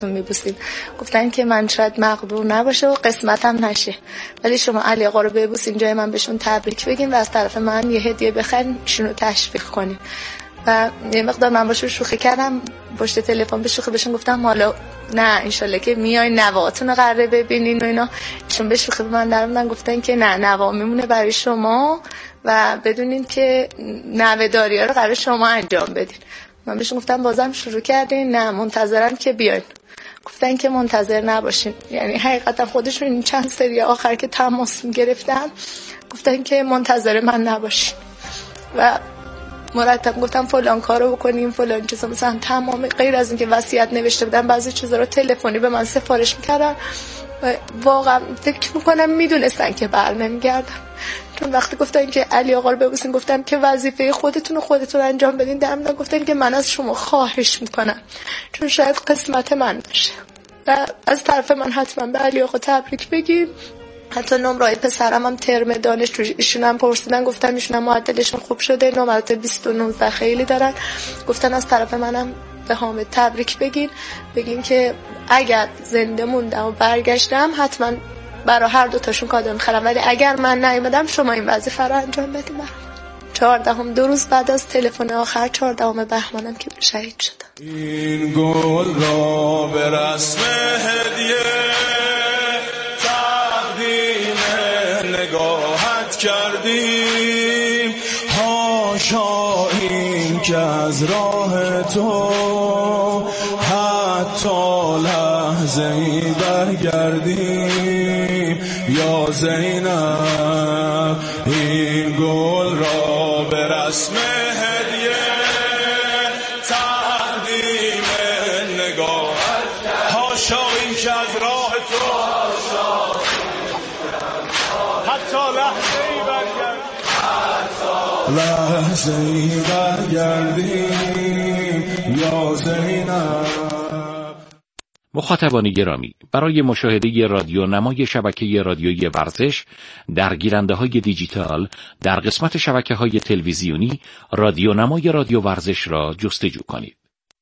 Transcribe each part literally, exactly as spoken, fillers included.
میبوسید. گفتن که من شاید مقبول نباشه و قسمتم نشه، ولی شما علی آقا رو ببوسین، جای من بهشون تبریک بگین و از طرف من یه هدیه بخرین، ایشون رو تشویق کنین. و یه مقدار من باشون شوخی کردم، پشت تلفن به شوخی بهشون گفتم حالا نه انشالله که میاین نواتون رو قراره ببینین و اینا. ایشون به شوخی به من در اومدن گفتن که نه، نوا میمونه برای شما و بدونین که نوه‌داری‌ها رو قراره شما انجام بدین. من بهشون گفتم بازم شروع کردین؟ نه منتظرم که بیاین. گفتن که منتظر نباشین. یعنی حقیقتا خودشون این چند سری آخر که تماس می‌گرفتن گفتن که منتظر من نباشین و مرتب گفتم فلان کارو بکنیم فلان چیزا، مثلا تمام غیر از اینکه وصیت نوشته بودن بعضی چیزا رو تلفنی به من سفارش می‌کردن و واقعا فکر می‌کنم میدونستن که بر نمیگردم. چون وقتی گفتن که علی آقا رو ببوسین گفتم که وظیفه خودتون رو خودتون انجام بدین، درمون گفتن که من از شما خواهش میکنم چون شاید قسمت من باشه و از طرف من حتما به علی آقا تبریک بگین. حتی نمره پسرم هم ترم دانشجویی ایشون هم پرسیدن، گفتم ایشون هم معدلشون خوب شده، نمرات بیست و نه خیلی دارن. گفتن از طرف منم به حامد تبریک بگین، بگین که اگر زنده موندم و برگشتم حتما برای هر دو تاشون کادو می‌خرم، ولی اگر من نیومدم شما این وظیفه رو انجام بدید. چهاردهم دو روز بعد از تلفن آخر چهاردهم بهمنم که شهید شدم. این گل را به رسم هدیه تقدیم نگاهت کردیم، هاشا این که از راه تو حتی لحظه ای برگردیم. یا زینب این گل را به رسم هدیه تقدیم نگاهت، هاشا این که از راه تو حتی لحظه ای برگردیم، لحظه ای برگردیم. یا زینب. مخاطبان گرامی، برای مشاهده رادیو نمای شبکه رادیویی ورزش در گیرنده‌های دیجیتال در قسمت شبکه‌های تلویزیونی رادیو نمای رادیو ورزش را جستجو کنید.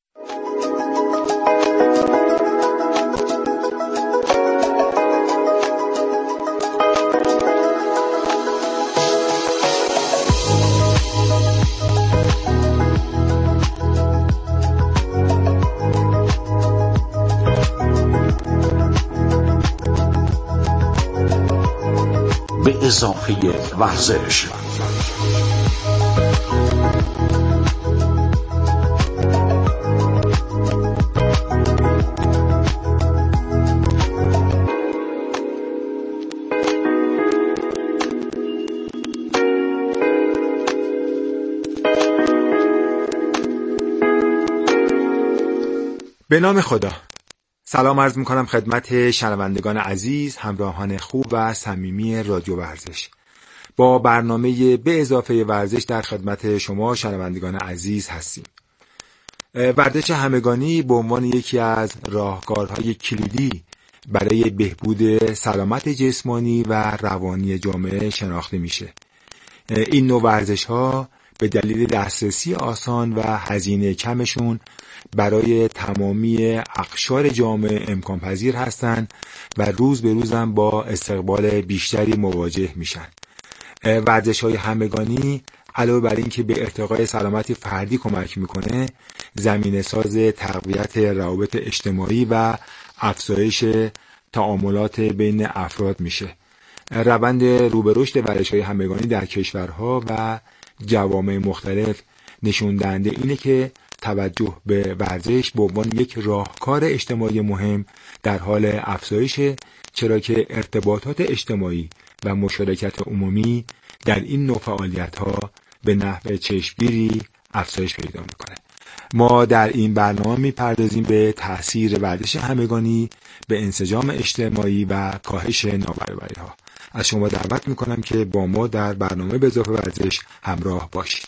به اضافه ورزش. به نام خدا. سلام عرض میکنم خدمت شنوندگان عزیز، همراهان خوب و صمیمی رادیو ورزش. با برنامه به اضافه ورزش در خدمت شما شنوندگان عزیز هستیم. ورزش همگانی به عنوان یکی از راهکارهای کلیدی برای بهبود سلامت جسمانی و روانی جامعه شناخته میشه. این نوع ورزش‌ها به دلیل دسترسی آسان و هزینه کمشون برای تمامی اقشار جامعه امکان پذیر هستند و روز به روز هم با استقبال بیشتری مواجه میشن. ورزش‌های همگانی علاوه بر این که به ارتقای سلامت فردی کمک میکنه، زمینه ساز تقویت روابط اجتماعی و افزایش تعاملات بین افراد میشه. روند رو به رشد ورزش‌های همگانی در کشورها و جوامع مختلف نشون دهنده اینه که توجه به ورزش به عنوان یک راهکار اجتماعی مهم در حال افزایشه، چرا که ارتباطات اجتماعی و مشارکت عمومی در این نوع فعالیت‌ها به نحو چشمگیری افزایش پیدا می‌کنه. ما در این برنامه می‌پردازیم به تأثیر ورزش همگانی به انسجام اجتماعی و کاهش نابرابری‌ها. از شما دعوت می‌کنم که با ما در برنامه به اضافه ورزش همراه باشید.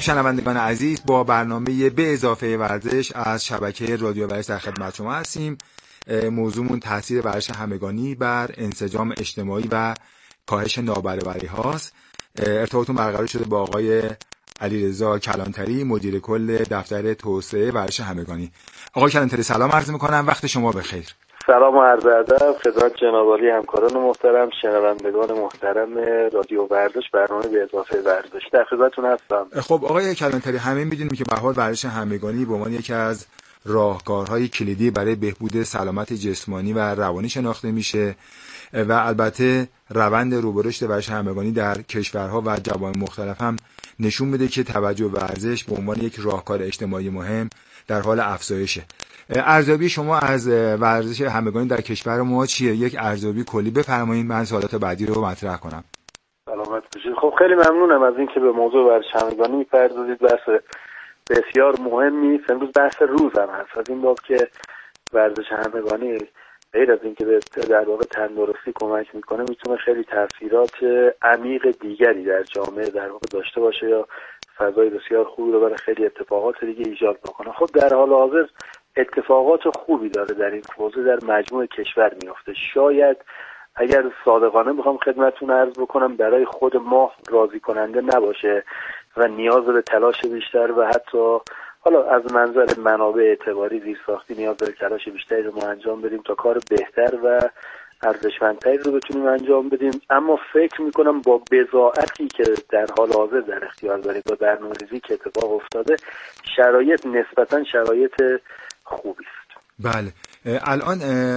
شنوندگان عزیز، با برنامه به اضافه ورزش از شبکه رادیو ورزش در خدمت شما هستیم. موضوعمون تاثیر ورزش همگانی بر انسجام اجتماعی و کاهش نابرابری هاست. ارتباطتون برقرار شده با آقای علیرضا کلانتری، مدیر کل دفتر توسعه ورزش همگانی. آقای کلانتری سلام عرض می‌کنم، وقت شما بخیر. سلام و عرض ادب خدمت جناب عالی، همکاران محترم، شنوندگان محترم رادیو ورزش، برنامه به اضافه ورزش، در خدمتتون هستم. خب آقای کلانتری، همه می‌دونیم که به هر حال ورزش همگانی به عنوان یکی از راهکارهای کلیدی برای بهبود سلامت جسمانی و روانی شناخته میشه و البته روند روبرشت ورزش همگانی در کشورها و جوامع مختلف هم نشون میده که توجه به ورزش به عنوان یک راهکار اجتماعی مهم در حال افزایشه. ارزیابی شما از ورزش همگانی در کشور ما چیه؟ یک ارزیابی کلی بفرمایید، من سوالات بعدی رو مطرح کنم. سلامت باشید. خب خیلی ممنونم از اینکه به موضوع ورزش همگانی می‌پردازید. بحث بسیار مهمی، امروز بحث روز هم هست، از این باب که ورزش همگانی غیر از اینکه به در واقع تندرستی کمک میکنه، میتونه خیلی تاثیرات عمیق دیگری در جامعه در واقع داشته باشه یا فضای بسیار خوبی رو برای خیلی اتفاقات دیگه ایجاد بکنه. خب در حال حاضر اتفاقات خوبی داره در این حوزه در مجموع کشور میفته. شاید اگر صادقانه بخوام خدمتتون عرض بکنم، برای خود ما راضی کننده نباشه و نیاز به تلاش بیشتر و حتی حالا از منظر منابع اعتباری زیرساختی نیاز به تلاش بیشتری رو ما انجام بدیم تا کار بهتر و ارزشمندتری رو بتونیم انجام بدیم. اما فکر میکنم با بضاعتی که در حال حاضر در اختیار داریم و برنامه‌ریزی که اتفاق افتاده، شرایط نسبتاً شرایط خوبی است. بله، الان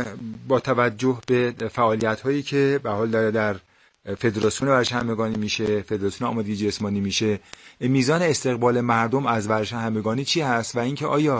با توجه به فعالیت هایی که به حال داره در فدراسیون ورزش همگانی میشه، فدراسیون آمادگی جسمانی میشه، میزان استقبال مردم از ورزش همگانی چی هست و اینکه آیا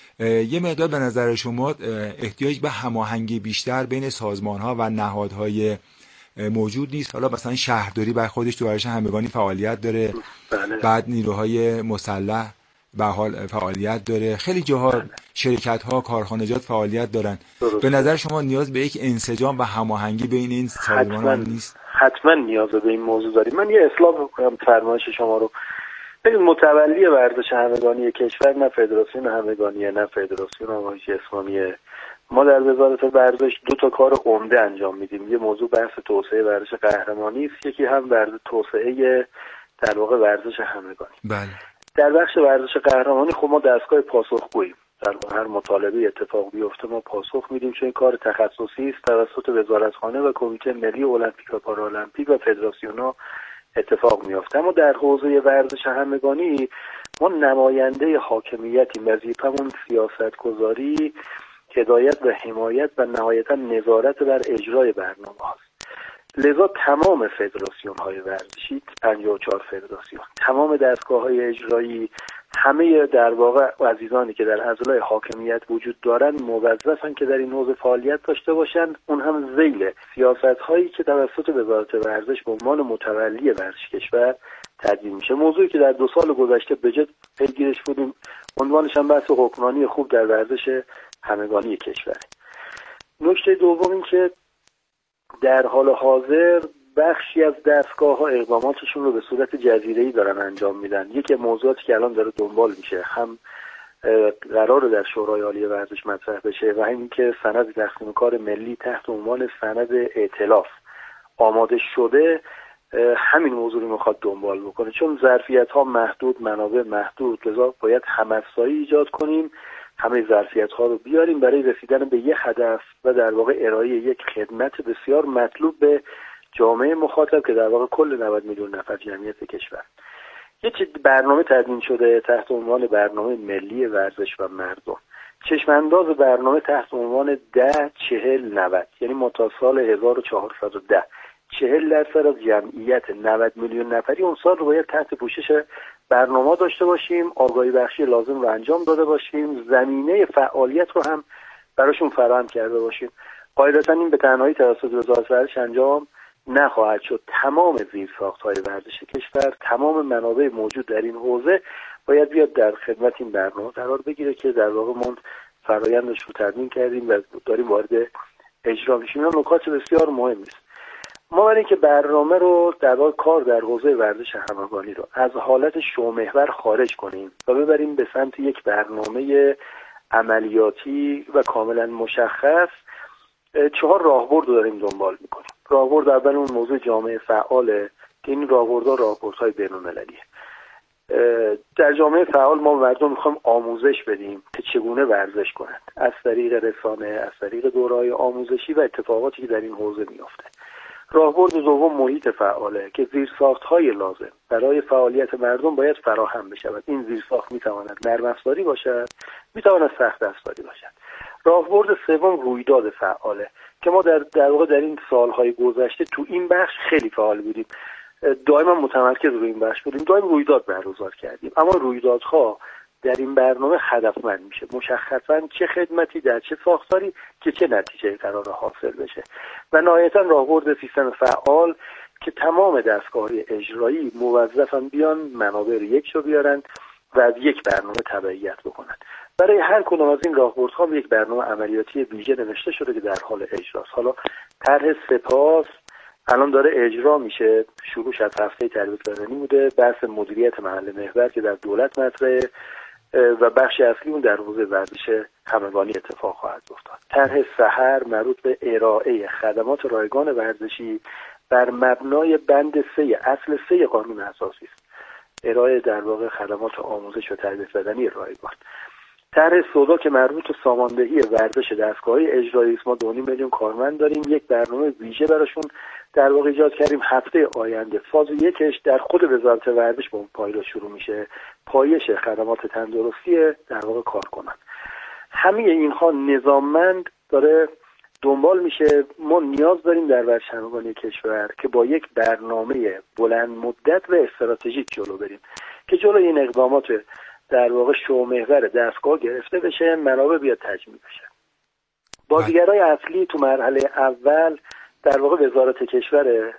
یه مقدار به نظر شما احتیاج به هماهنگی بیشتر بین سازمان‌ها و نهادهای موجود نیست؟ حالا مثلا شهرداری بر خودش تو ورزش همگانی فعالیت داره، بله. بعد نیروهای مسلح به حال فعالیت داره، خیلی جاها شرکت‌ها، کارخانجات فعالیت دارن. درسته. به نظر شما نیاز به یک انسجام و هماهنگی بین این سازمان‌ها نیست؟ حتما نیاز به این موضوع داریم. من یه اصلاح بکنم فرمایش شما رو. ببین، متولی ورزش همگانی کشور نه فدراسیون همگانیه نه فدراسیون آموزش جسمانیه. ما در وزارت ورزش دو تا کار عمده انجام میدیم. یه موضوع بحث توسعه ورزش قهرمانی است، یکی هم ورزش توسعه در واقع ورزش همگانی. بله. در بخش ورزش قهرمانی خب ما دستگاه پاسخگوییم. در هر مطالبه اتفاق بیفته ما پاسخ میدیم، چون این کار تخصصی است، توسط وزارتخانه و کمیته ملی المپیک و پارالمپیک و فدراسیون‌ها اتفاق میفته. اما در حوزه ورزش همگانی ما نماینده حاکمیتیم. وظیفمون سیاستگذاری، هدایت و حمایت و نهایتا نظارت بر اجرای برنامه هاست. لذا تمام فدراسیون های ورزشی، پنجاه و چهار فدراسیون، تمام دستگاه های اجرایی، همه در واقع عزیزانی که در عضلای حاکمیت وجود دارن موظفن که در این حوزه فعالیت داشته باشن، اون هم ذیل سیاست هایی که توسط وزارت ورزش به عنوان متولی ورزش کشور تدوین میشه. موضوعی که در دو سال گذشته به جد پیگیرش بودیم، عنوانش هم بحث حکمرانی خوب در ورزش همگانی کشور. نکته دوم این که در حال حاضر بخشی از دستگاه‌ها اقداماتشون رو به صورت جزیره‌ای دارن انجام میدن. یکی موضوعاتی که الان داره دنبال میشه، هم قراره در شورای عالی ورزش مطرح بشه و همین که سند تقسیم کار ملی تحت عنوان سند ائتلاف آماده شده، همین موضوع رو میخواد دنبال بکنه. چون ظرفیت‌ها محدود، منابع محدود، لذا باید هم‌افزایی ایجاد کنیم، همه ظرفیت‌ها رو بیاریم برای رسیدن به یک هدف و در واقع ارائه یک خدمت بسیار مطلوب به جامعه مخاطب که در واقع کل نود میلیون نفر جمعیت کشور. یه برنامه تدوین شده تحت عنوان برنامه ملی ورزش و مردم. چشمانداز برنامه تحت عنوان ده چهل نود، یعنی ما تا سال هزار و چهارصد و ده چهل درصد از جمعیت نود میلیون نفری اون سال رو باید تحت پوشش برنامه داشته باشیم، آگاهی بخشی لازم رو انجام داده باشیم، زمینه فعالیت رو هم براشون فراهم کرده باشیم. قاعدتا این به تنهایی توسط وزارت ورزش انجام نخواهد شد. تمام زیرساخت‌های ورزش کشور، تمام منابع موجود در این حوزه باید بیاد در خدمت این برنامه قرار بگیره که در واقع ما فرآیندش رو تدوین کردیم و داریم وارد اجرا میشیم. این نکات بسیار مهمی است. ما برای اینکه برنامه رو در واقع کار در حوزه ورزش همگانی رو از حالت شومحور خارج کنیم و ببریم به سمت یک برنامه عملیاتی و کاملا مشخص، چهار راهبرد رو داریم دنبال میکنیم. راهبرد اول اون موضوع جامعه فعاله که این راهبردها راهبردهای بین‌المللیه. در جامعه فعال ما مردم میخوایم آموزش بدیم که چگونه ورزش کنند از طریق رسانه، از طریق دوره‌های آموزشی و اتفاقاتی که در این حوزه میفته. راهبرد دوم محیط فعاله که زیرساخت‌های لازم برای فعالیت مردم باید فراهم بشود. این زیرساخت میتواند نرم افزاری باشد، میتواند سخت افزاری باشد. راهبرد سوم رویداد فعاله که ما در در واقع در این سالهای گذشته تو این بخش خیلی فعال بودیم، دائما متمرکز روی این بخش بودیم، دائما رویداد برگزار کردیم. اما رویدادها در این برنامه هدفمند میشه، مشخصا چه خدمتی در چه ساختاری که چه نتیجه قرار حاصل بشه. و نهایتا راهبرد سیستم فعال که تمام دستگاه‌های اجرایی موظفن بیان منابع رو یک جا بیارن و از یک برنامه تبعیت بکنن. برای هر کدام از این راهبردها یک برنامه عملیاتی ویژه نوشته شده که در حال اجراست. حالا طرح سپاس الان داره اجرا میشه، شروعش از هفته تربیت بدنی بوده، بحث مدیریت محل محور که در دولت مطرحه و بخش اصلی اون در حوزه ورزش همگانی اتفاق خواهد افتاد. طرح سحر مربوط به ارائه خدمات رایگان ورزشی بر مبنای بند سه اصل سه قانون اساسی است. ارائه در واقع خدمات آموزش و تربیت بدنی رایگان. طرح سودا که مربوط به ساماندهی ورزش دستگاه‌های اجرایی است. ما دو نیم میلیون کارمند داریم، یک برنامه ویژه براشون در واقع ایجاد کردیم. هفته آینده فاز یکش در خود وزارت ورزش با اون پایگاه شروع میشه، پایش خدمات تندرستی در واقع کارکنان. همه اینها نظاممند داره دنبال میشه. ما نیاز داریم در ورزش همگانی کشور که با یک برنامه بلند مدت و استراتژیک جلو بریم که جلوی این اقدامات در واقع شومحور دستگاه گرفته بشه، منابع بیاد تجمیع بشه. بازیگرای اصلی تو مرحله اول در واقع وزارت کشور،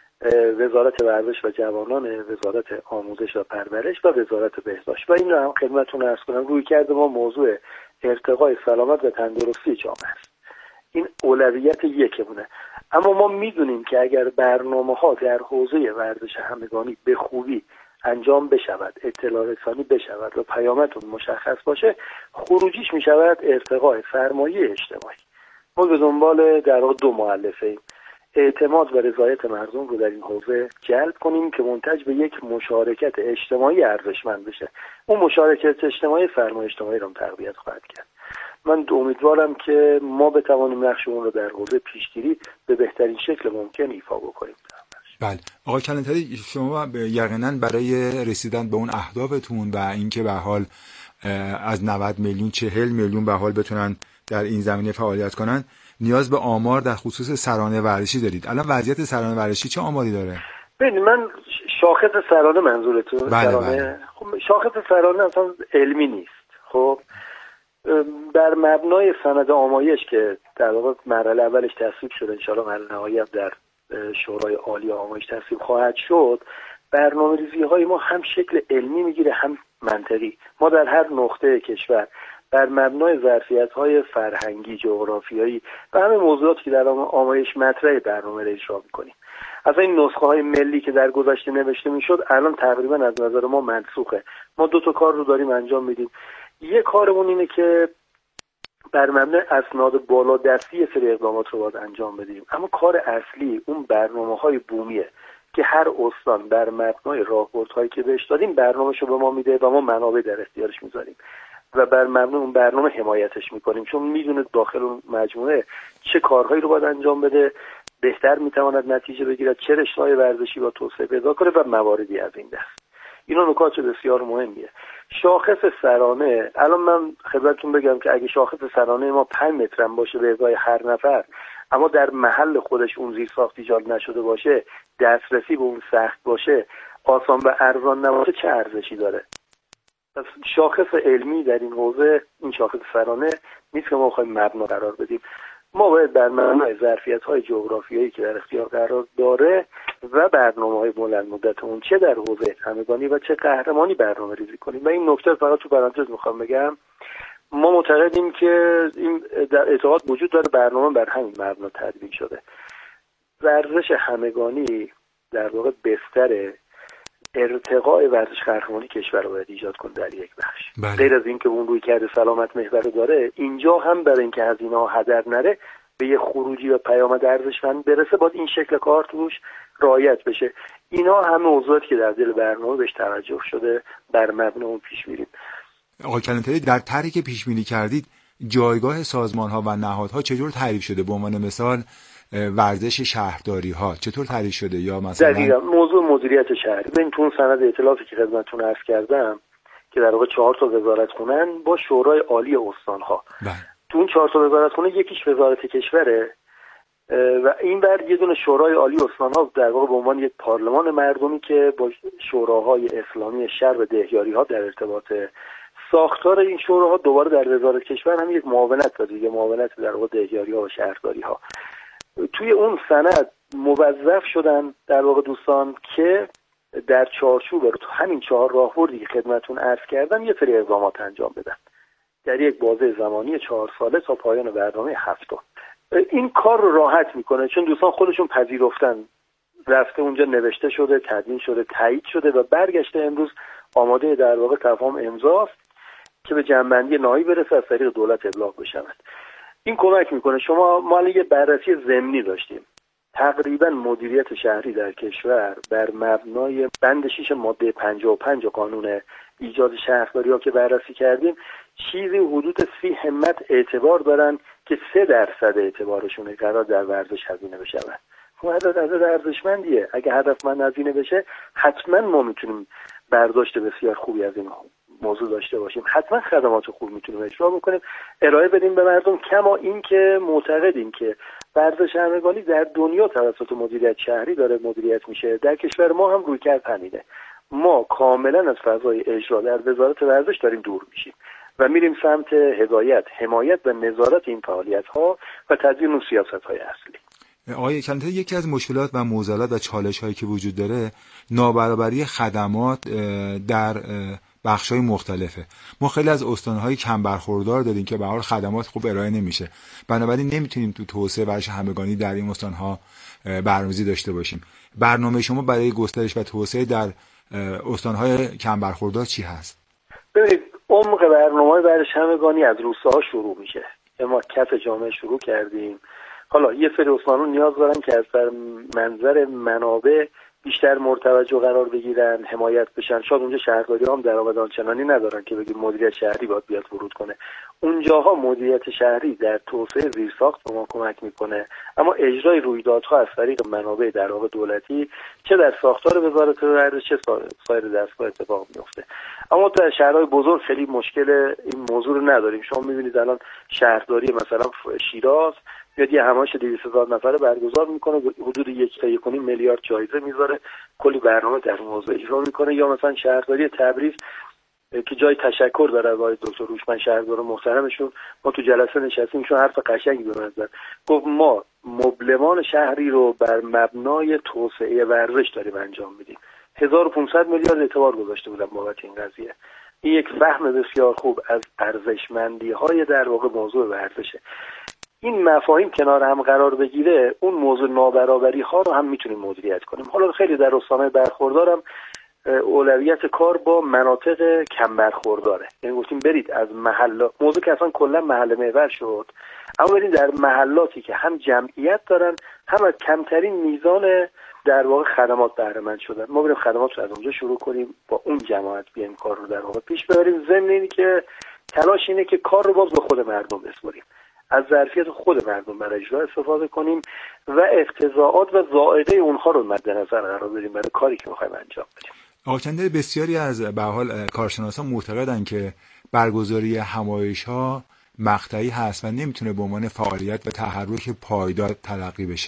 وزارت ورزش و جوانان، وزارت آموزش و پرورش و وزارت بهداشت. و این رو هم خدمتتون عرض کنم، روی کرده ما موضوع ارتقای سلامت و تندرستی جامعه است. این اولویت یکمونه. اما ما میدونیم که اگر برنامه‌ها در حوزه ورزش همگانی به خوبی انجام بشود، اطلاع رسانی بشود و پیامتون مشخص باشه، خروجیش میشود ارتقای سرمایه اجتماعی. ما به دنبال در واقع دو مؤلفه ایم: اعتماد و رضایت مردم رو در این حوزه جلب کنیم که منتج به یک مشارکت اجتماعی ارزشمند بشه. اون مشارکت اجتماعی سرمایه اجتماعی رو تقویت خواهد کرد. من امیدوارم که ما بتوانیم نقشمون رو در حوزه پیشگیری به بهترین شکل ممکن ایفا بکنیم. بله آقای کلانتری، شما یقینا برای رسیدن به اون اهدافتون و اینکه به حال از نود میلیون چهل میلیون به حال بتونن در این زمینه فعالیت کنن نیاز به آمار در خصوص سرانه ورزشی دارید. الان وضعیت سرانه ورزشی چه آماری داره؟ ببین، من شاخص سرانه منظورتون؟ بله سرانه بله. خب شاخص سرانه اصلا علمی نیست. خب بر مبنای سند آمایش که در واقع مرحله اولش تصویب شده، ان شاء الله مرحله نهایی هم در شورای عالی آمایش تصویب خواهد شد، برنامه‌ریزی های ما هم شکل علمی میگیره هم منطقی. ما در هر نقطه کشور بر مبنای ظرفیت‌های فرهنگی، جغرافیایی و همه موضوعاتی که در آمایش مطرح برنامه را اجرا می‌کنیم. از این نسخه‌های ملی که در گذشته نوشته میشد الان تقریبا از نظر ما منسوخه. ما دو تا کار رو داریم انجام میدیم. یک کارمون اینه که بر مبنای اسناد بالا دستی یه سری اقدامات رو باید انجام بدیم، اما کار اصلی اون برنامه‌های بومیه که هر استان بر مبنای راهبردهایی که بهش دادیم برنامه‌شو به ما میده و ما منابع در اختیارش میذاریم و بر مبنای اون برنامه حمایتش میکنیم، چون میدونه داخل اون مجموعه چه کارهایی رو باید انجام بده، بهتر میتواند نتیجه بگیرد، چه رشته‌های ورزشی با توسعه پیدا کنه و مواردی از این دست. اینا نکات بسیار مهمیه. شاخص سرانه الان من خدمتتون بگم که اگه شاخص سرانه ما پنج متر هم باشه به ازای هر نفر، اما در محل خودش اون زیرساخت ایجاد نشده باشه، دسترسی به اون سخت باشه، آسان و ارزان نباشه، چه ارزشی داره؟ پس شاخص علمی در این حوزه این شاخص سرانه نیست که ما بخوایم مبنا قرار بدیم. ما باید بر مبنای ظرفیت‌های جغرافیایی که در اختیار قرار داره و برنامه‌های بلند مدتمون چه در حوزه همگانی و چه قهرمانی برنامه ریزی کنیم. و این نکته فقط تو پرانتز میخوام بگم، ما معتقدیم که این در اعتقاد وجود داره برنامه بر همین مبنا تدوین شده. ورزش همگانی در واقع بستر ارتقاء ورزش قهرمانی کشور رو باید ایجاد کنه در یک بخش. بله. غیر از اینکه اون روی کرده سلامت محور داره، اینجا هم برای اینکه هزینه ها هدر نره به یه خروجی و پیامد ارزشمند برسه، باید این شکل کار توش رعایت بشه. اینا همه موضوعاتی که در دل برنامه بهش توجه شده، بر مبنا اون پیش میریم. آقای کلانتری، در طرحی که پیش بینی کردید جایگاه سازمان‌ها و نهادها چطور تعریف شده؟ به عنوان مثال ورزش شهرداری ها چطور تعریف شده؟ یا مثلا دقیقاً موضوع مدیریت شهری. ببین تو اون سند ائتلافی که خدمتتون عرض کردم که در واقع چهار تا وزارتخونه‌ن با شورای عالی استان‌ها. بله. تو اون چهار تا وزارتخونه یکیش وزارت کشوره و این بر یه دونه شورای عالی استان‌ها در واقع به عنوان یک پارلمان مردمی که با شوراهای اسلامی شهر و دهیاری‌ها در ارتباطه. ساختار این شوراها دوباره در وزارت کشور هم یک معاونت داره، یک معاونت در واقع دهیاری‌ها و شهرداری‌ها. توی اون سند موظف شدن در واقع دوستان که در چارچوب تو همین چهار راهبردی که خدمتتون عرض کردم یه سری اقدامات انجام بدن در یک بازه زمانی چهار ساله تا پایان برنامه هفتم. این کار رو راحت میکنه چون دوستان خودشون پذیرفتن، رفته اونجا نوشته شده، تدوین شده، تایید شده و برگشته امروز آماده در واقع تفاهم امضاست که به جنبندی نهایی برسه از طریق دولت ابلاغ بشود. این کمک میکنه. شما ما یه بررسی ضمنی داشتیم، تقریبا مدیریت شهری در کشور بر مبنای بند شش ماده پنجاه و پنج قانون ایجاد شهرداری‌ها که بررسی کردیم چیزی حدود سی همت اعتبار دارن که سه درصد اعتبارشونه قرار در ورزش هزینه بشه. خب عدد عدد ارزشمندیه. اگه هدفمند هزینه بشه حتما ما میتونیم برداشت بسیار خوبی از این موضوع داشته باشیم، حتما خدمات خوب میتونیم اجرا بکنیم، ارائه بدیم به مردم. کما این که معتقدیم که ورزش همگانی در دنیا توسط مدیریت شهری داره مدیریت میشه، در کشور ما هم رویکرد همینه. ما کاملا از فضای اجرا در وزارت ورزش داریم دور میشیم و میریم سمت هدایت، حمایت و نظارت این فعالیت ها و تدوین اون سیاست های اصلی. آقای کلانتری، یکی از مشکلات و معضلات و چالش هایی که وجود داره نابرابری خدمات در بخش‌های مختلفه. ما خیلی از استان‌های کم برخوردار داریم که به هر حال خدمات خوب ارائه نمیشه، بنابراین نمیتونیم تو توسعه ورزش همگانی در این استان‌ها برنامه‌ریزی داشته باشیم. برنامه شما برای گسترش و توسعه در استان‌های کم برخوردار چی هست؟ ببینید عمق برنامه‌های ورزش همگانی از روستاها شروع میشه. ما کف جامعه شروع کردیم. حالا یه سری استان‌ها نیاز دارن که از منظر منابع بیشتر مورد توجه قرار بگیرن، حمایت بشن. شاید اونجا شهرداری هم درآمد آنچنانی ندارن که بگیم مدیریت شهری باید بیاد ورود کنه. اونجاها مدیریت شهری در توسعه زیرساخت به ما کمک میکنه، اما اجرای رویدادها از طریق منابع در واقع دولتی چه در ساختار وزارت ورزش چه سایر دستگاه اتفاق میفته. اما در شهرهای بزرگ خیلی مشکل این موضوع رو نداریم. شما میبینید الان شهرداری مثلا شیراز یا یه همایش دویست هزار نفره برگزار میکنه، حدود یک تا یک و نیم میلیارد جایزه میذاره، کلی برنامه در موضوع اجرا میکنه. یا مثلا شهرداری تبریز که جای تشکر داره آقای دکتر هوشمند شهردار محترمشون، ما تو جلسه نشستیم ایشون حرف قشنگی به من زد، گفت ما مبلمان شهری رو بر مبنای توسعه ورزش داریم انجام میدیم. هزار و پانصد میلیارد اعتبار گذاشته بودم بابت این قضیه. این یک فهم بسیار خوب از ارزشمندی های در واقع موضوع ورزشه. این مفاهیم کنار هم قرار بگیره اون موضوع نابرابری ها رو هم میتونیم مدیریت کنیم. حالا خیلی در استان‌های برخوردارم اولویت کار با مناطق کم برخورداره، یعنی گفتیم برید از محلات، موضوع که اصلا کلا محله محور شد، اما برید در محلاتی که هم جمعیت دارن هم از کمترین میزان در واقع خدمات بهره مند شدن. ما بریم خدمات رو از اونجا شروع کنیم، با اون جماعت بیایم کار رو در واقع پیش ببریم. ضمن اینی که تلاش اینه که کار رو باز به خود مردم بسپاریم، از ظرفیت خود مردم برای اجرا استفاده کنیم و اقتضاعات و ضائقه اونها رو مد نظر قرار بدیم برای کاری که می‌خوایم انجام بدیم. آقای کلانتری، بسیاری از به هر حال کارشناسان معتقدن که برگزاری همایش‌ها مقطعی هست و نمیتونه به عنوان فعالیت و تحرک پایدار تلقی بشه.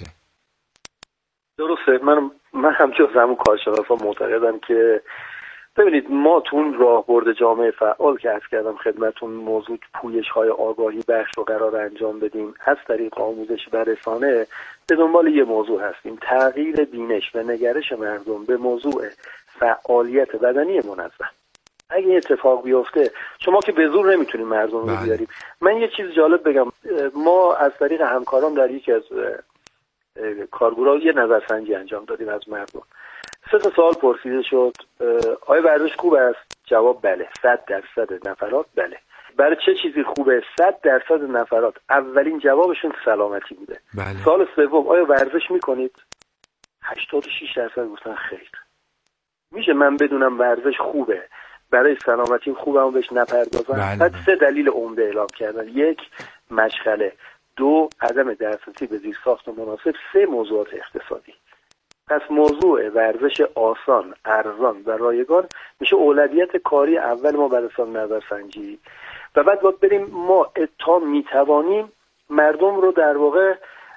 درسته. من من هم جز همون کارشناسان معتقدم که ببینید ما تو اون راهبرد جامعه فعال که عرض کردم خدمتتون، موضوع پویش‌های آگاهی بخش رو قرار انجام بدیم از طریق آموزش و رسانه، به دنبال یه موضوع هستیم: تغییر بینش و نگرش مردم به موضوع فعالیت بدنی منظم. اگه این اتفاق بیفته، شما که به زور نمیتونیم مردم رو بیاریم. من یه چیز جالب بگم، ما از طریق همکاران در یکی از کارگروه یه نظرسنجی انجام دادیم از مردم. سه تا سوال پرسیده شد. آیا ورزش خوب است؟ جواب بله. صد درصد نفرات بله. برای چه چیزی خوبه؟ صد درصد نفرات اولین جوابشون سلامتی بوده. بله. سوال سوم آیا ورزش میکنید؟ هشتاد و شش درصد گفتن خیر. میشه من بدونم ورزش خوبه برای سلامتیم خوبه اما بهش نپردازم؟ بله. بعد سه دلیل عمده اعلام کردن. یک، مشغله. دو، عدم دسترسی به زیرساخت مناسب. سه، موضوعات اقتصادی. پس موضوع ورزش آسان، ارزان و رایگان میشه اولویت کاری اول ما برای سال نظرسنجی و بعد باید بریم ما تا میتوانیم مردم رو در واقع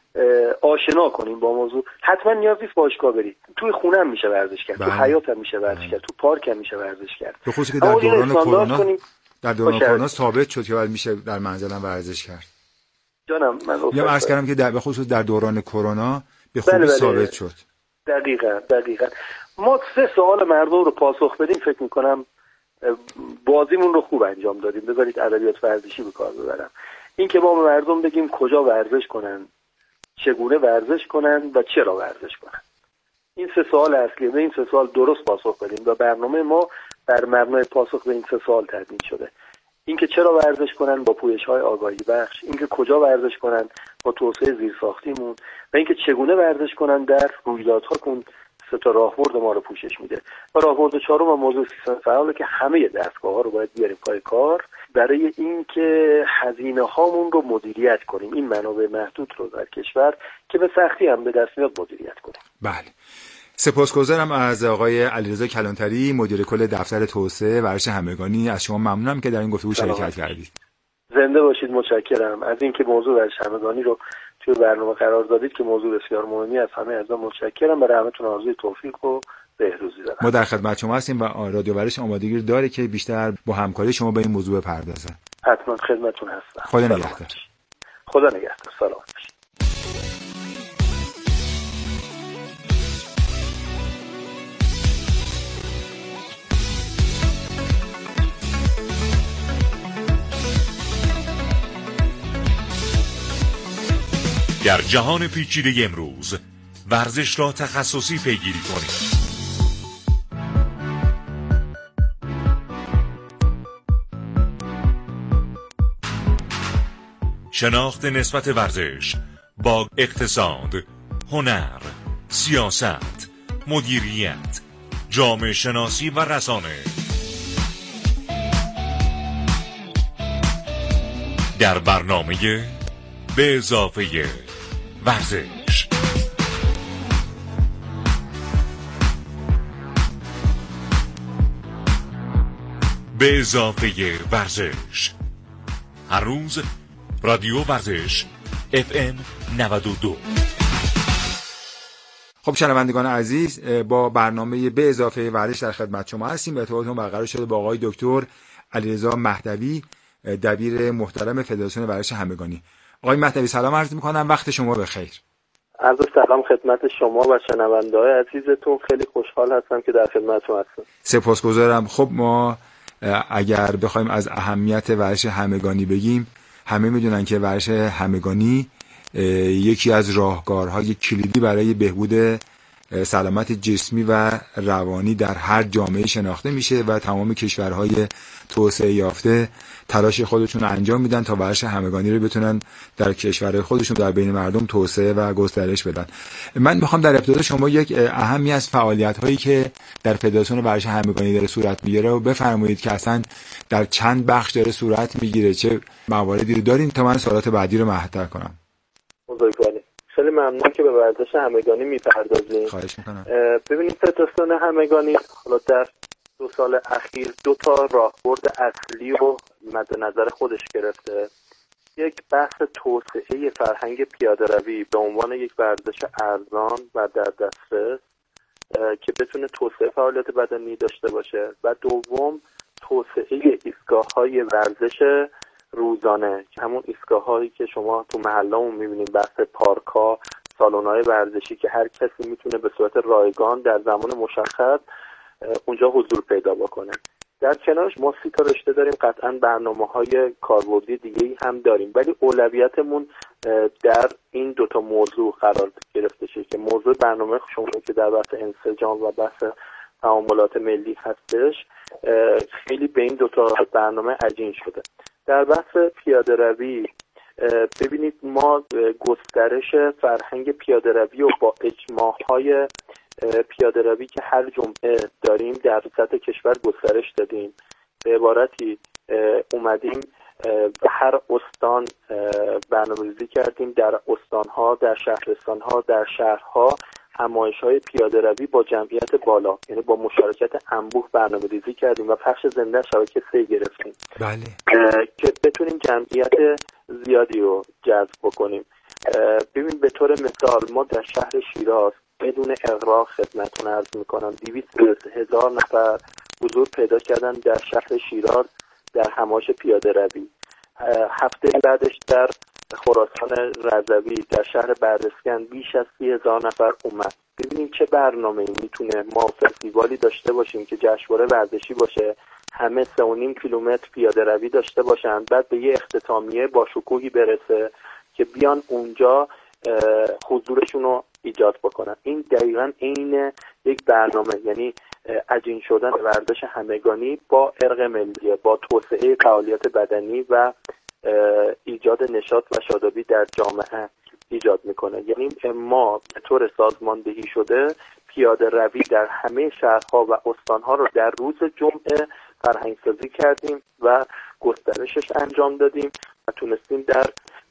آشنا کنیم با موضوع. حتما نیاز نیست باشگاه برید، توی خونه هم میشه ورزش کرد. بله. تو حیات هم میشه ورزش کرد. تو پارک هم میشه ورزش کرد. به خصوص که در دوران کرونا در دوران کرونا ثابت شد که باید میشه در منزل هم ورزش کرد. جانم من یا عرض کردم که در به خصوص در دوران کرونا به خوبی بله بله. ثابت شد. دقیقاً دقیقاً. ما سه سوال مردم رو پاسخ بدیم فکر میکنم بازیمون رو خوب انجام دادیم. بذارید ادبیات ورزشی به کار ببرم. این که ما به مردم بگیم کجا ورزش کنن، چگونه ورزش کنن و چرا ورزش کنن. این سه سوال اصلیه. به این سه سوال درست پاسخ بدیم و برنامه ما بر مبنای پاسخ به این سه سوال تدوین شده. اینکه چرا ورزش کنن با پویش‌های آگاهی بخش، اینکه کجا ورزش کنن با توسعه زیرساختیمون و اینکه چگونه ورزش کنن در رویدادها کن سه تا راهبرد ما رو پوشش میده. و راهبرد چهارم و موضوع سیستم فعاله که همه دستگاه‌ها رو باید بیاریم پای کار برای اینکه هزینه هامون رو مدیریت کنیم. این منابع محدود رو در کشور که به سختی هم به دست میاد مدیریت کنیم. بله. سپاسگزارم از آقای علیرضا کلانتری، مدیر کل دفتر توسعه ورزش همگانی. از شما ممنونم که در این گفتگو شرکت کردید. زنده باشید. متشکرم از اینکه موضوع ورزش همگانی رو توی برنامه قرار دادید که موضوع بسیار مهمی از همه از متشکرم. برای همتون آرزوی توفیق و بهروزی دارم. ما در خدمت شما هستیم و رادیو ورزش آمادگی داره که بیشتر با همکاری شما به این موضوع بپردازه. حتما خدمتتون هستم. خدا نگهدار. خدا نگهدار. سلام. در جهان پیچیده امروز ورزش را تخصصی پیگیری کنید. شناخت نسبت ورزش با اقتصاد، هنر، سیاست، مدیریت، جامعه شناسی و رسانه. در برنامه به اضافه ورزش. به اضافه ورزش هر روز رادیو ورزش اف ام نود و دو. خب شنوندگان عزیز، با برنامه به اضافه ورزش در خدمت شما هستیم. ارتباطمون برقرار شده با آقای دکتر علیرضا مهدوی، دبیر محترم فدراسیون ورزش همگانی. آقای مهدوی سلام عرض می‌کنم، وقت شما بخیر. عرض سلام خدمت شما و شنونده‌های عزیزتون. خیلی خوشحال هستم که در خدمتتون هستم. سپاسگزارم. خب ما اگر بخوایم از اهمیت ورزش همگانی بگیم، همه میدونن که ورزش همگانی یکی از راهکارهای کلیدی برای بهبود سلامت جسمی و روانی در هر جامعه شناخته میشه و تمام کشورهای توسعه یافته تلاش خودشون رو انجام میدن تا ورزش همگانی رو بتونن در کشورهای خودشون در بین مردم توسعه و گسترش بدن. من میخوام در ابتدا شما یک اهمی از فعالیت‌هایی که در فدراسیون ورزش همگانی داره صورت میگیره و بفرمایید که اصلا در چند بخش داره صورت میگیره، چه مواردی رو دارین تا من سوالات بعدی رو مطرح کنم. بزرگواری. خیلی ممنون که به ورزش همگانی میپردازیم. خواهش میکنم. ببینید فدراسیون همگانی حالا در دو سال اخیر دو تا راهبرد اصلی رو مد نظر خودش گرفته. یک بحث توسعه فرهنگ پیاده‌روی به عنوان یک ورزش ارزان و در دسترس که بتونه توسعه فعالیت بدنی داشته باشه و دوم توسعه ایستگاه‌های ورزش روزانه که همون ایستگاه‌هایی که شما تو محله‌مون می‌بینید، بحث پارک‌ها، سالن‌های ورزشی که هر کسی میتونه به صورت رایگان در زمان مشخص اونجا حضور پیدا بکنه. در کنارش ما سی تا رشته داریم، قطعاً برنامه‌های کاربردی دیگه‌ای هم داریم، ولی اولویتمون در این دوتا موضوع قرار گرفته شه که موضوع برنامه شما که در بحث انسجام و بحث تعاملات ملی هستش خیلی به این دوتا برنامه عجین شده. در بحث پیاده روی ببینید ما گسترش فرهنگ پیاده روی و با اجماعهای پیاده روی که هر جمعه داریم در سطح کشور گسترش دادیم. به عبارتی اومدیم به هر استان برنامه‌ریزی کردیم، در استانها، در شهرستانها، در شهرها همایش‌های پیاده روی با جمعیت بالا، یعنی با مشارکت انبوه برنامه‌ریزی کردیم و پخش زنده شبکه سه گرفتیم. بله. که بتونیم جمعیت زیادی رو جذب بکنیم. ببین به طور مثال ما در شهر شیراز بدون اغراق خدمتتون عرض میکنم دویست هزار نفر حضور پیدا کردن در شهر شیراز در همایش پیاده روی. هفته بعدش در خراسان رضوی در شهر بردسکن بیش از سی هزار نفر اومد. ببینیم چه برنامه‌ای میتونه ما فستیوالی داشته باشیم که جشنواره ورزشی باشه، همه سه و نیم کیلومتر پیاده روی داشته باشن، بعد به یه اختتامیه با شکوهی برسه که بیان اونجا حضورشون رو ایجاد بکنن. این دقیقاً عین یک برنامه، یعنی عجین شدن ورزش همگانی با ارق ملیه، با توسعه فعالیت بدنی و ایجاد نشاط و شادابی در جامعه ایجاد میکنه. یعنی ما به طور سازماندهی شده پیاده روی در همه شهرها و استانها رو در روز جمعه فرهنگ سازی کردیم و گسترشش انجام دادیم و تونستیم در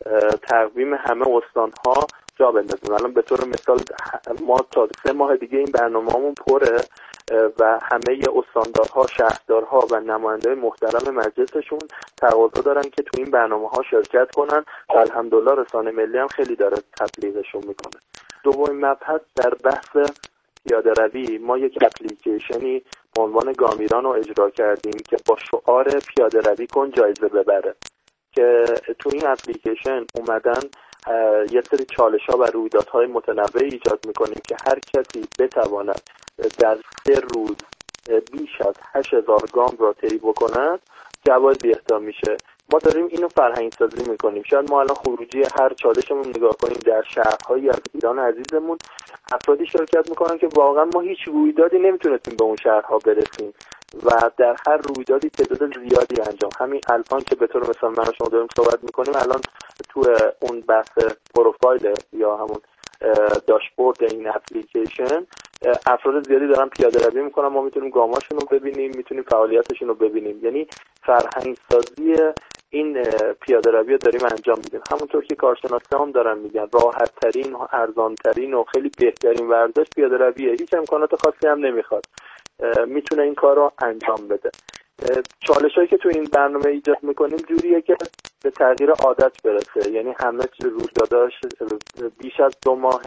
تقویم همه استانها جا بندازیم. الان به طور مثال ما تا سه ماه دیگه این برنامه‌مون پره و همه استاندارها، شهردارها و نماینده‌های محترم مجلسشون تقاضا دارن که تو این برنامه‌ها شرکت کنن و الحمدلله رسانه ملی هم خیلی داره تبلیغشون میکنه. دومین مبحث در بحث پیاده روی، ما یک اپلیکیشنی به عنوان گامیران رو اجرا کردیم که با شعار پیاده روی کن جایزه ببره، که تو این اپلیکیشن اومدن یه سری چالش‌ها و رویدادهای متنوع ایجاد میکنیم که هر کسی بتواند در سه روز بیش از هشت هزار گام را طی بکند جوایزی اهدا میشه. ما داریم اینو فرهنگ سازی میکنیم. شاید ما الان خروجی هر چالشمون نگاه کنیم در شهرهایی از ایران عزیزمون افرادی شرکت میکنن که واقعا ما هیچ رویدادی نمیتونستیم به اون شهرها برسیم و در هر رویدادی تعداد زیادی انجام. همین الان که به طور مثال من شما داریم صحبت میکنیم، الان تو اون بحث پروفایل یا همون داشبورد این اپلیکیشن افراد زیادی دارن پیاده روی میکنن، ما میتونیم گاماشون رو ببینیم، میتونیم فعالیتشون رو ببینیم. یعنی فرهنگ سازی این پیاده روی رو داریم انجام میدیم. همونطور که کارشناسا هم دارن میگن راحت ترین و ارزان ترین و خیلی بهترین ورزش پیاده رویه، هیچ امکانات خاصی هم نمیخواد، میتونه این کار رو انجام بده. چالشایی که تو این برنامه ایجاد میکنیم جوریه که به تغییر عادت برسه، یعنی همه رویداداش بیش از دو ماه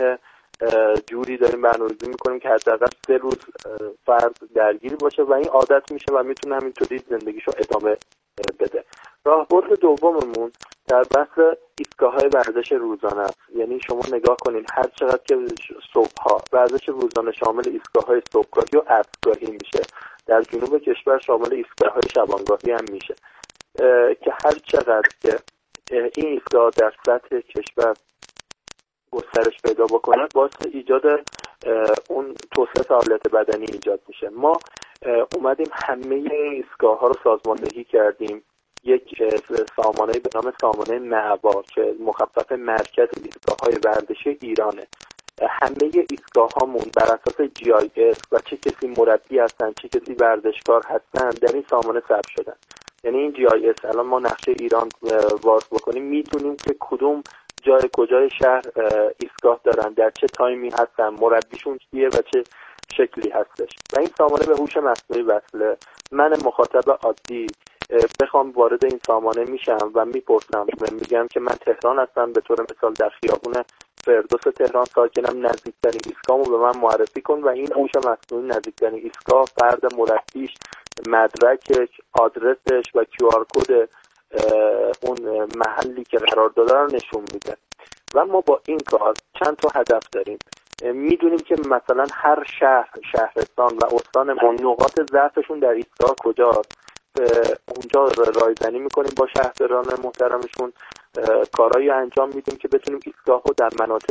جوری داریم برنامه‌ریزی میکنیم که حداقل سه روز فرد درگیر باشه و این عادت میشه و میتونه همینطوری زندگیشو ادامه بده. راهبرد دوممون در بحث ایستگاه‌های ورزش روزانه است. یعنی شما نگاه کنین هر چقدر که صبح‌ها ورزش روزانه شامل ایستگاه‌های صبحگاهی و عصرگاهی میشه، در جنوب کشور شامل ایستگاه‌های شبانگاهی هم میشه که هر چقدر که این ایستگاه در سطح کشور گسترش پیدا بکنه باعث ایجاد اون توسعه فعالیت بدنی ایجاد میشه. ما اومدیم همه این ایستگاه‌ها رو سازماندهی کردیم، یک سامانه به نام سامانه معوا که مخفف مرکز ایستگاه‌های ورزشی ایرانه. همه ایستگاه‌هامون بر اساس جی آی اس و چه کسی مربی هستن چه کسی ورزشکار هستن در این سامانه ثبت شدن. یعنی این جی آی اس الان ما نقشه ایران واز بکنیم میدونیم که کدوم جای کجای شهر ایستگاه دارن، در چه تایمی هستن، مربیشون کیه و چه شکلی هستش و این سامانه به هوش مصنوعی وصله. من مخاطب عادی بخوام وارد این سامانه میشم و میپرسم، میگم که من تهران هستم، به طور مثال در خیابون فردوس تهران ساکنم، نزدیکترین ایستگاهمو به من معرفی کن و این هوش مصنوعی نزدیکترین ایستگاه، فرد مربیش، مدرکش، آدرسش و کیو آر کد اون محلی که قرار داده رو نشون میده. و ما با این کار چند تا هدف داریم. میدونیم که مثلا هر شهر، شهرستان و استان ما نقاط ضعفشون در ایستگاه کجاست، اونجا رایزنی میکنیم با شهرداران محترمشون کارهایی انجام میدیم که بتونیم ایستگاه رو در مناطق